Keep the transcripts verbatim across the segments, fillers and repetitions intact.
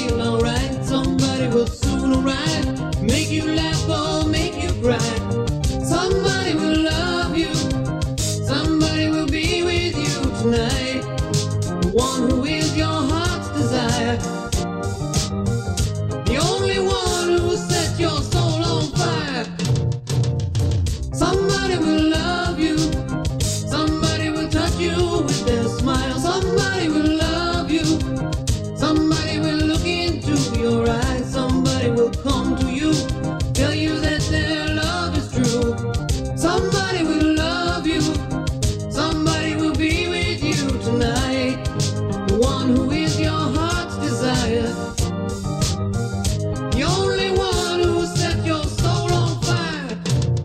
feel alright. Somebody will soon arrive, make you laugh or make you cry. Somebody will love you, somebody will be with you tonight. The one who is your heart's desire, the only one who will set your soul on fire. Somebody will love you, somebody will touch you with their smile. Somebody will love you, somebody will look into your eyes. Somebody will come to you, tell you that their love is true. Somebody will love you, somebody will be with you tonight. The one who is your heart's desire, the only one who will set your soul on fire.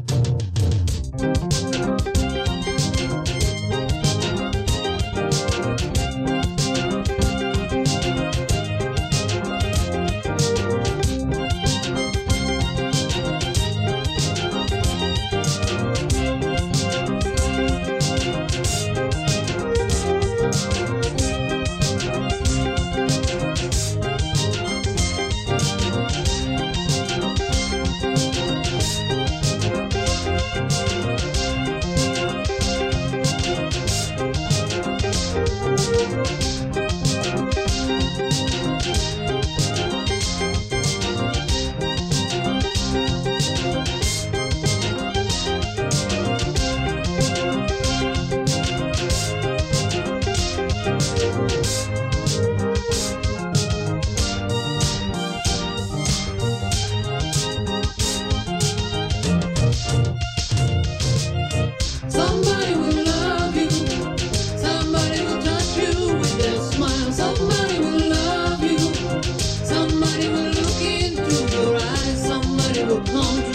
Somebody will love you, somebody will touch you with their smile. Somebody will love you, somebody will look into your eyes. Somebody will come to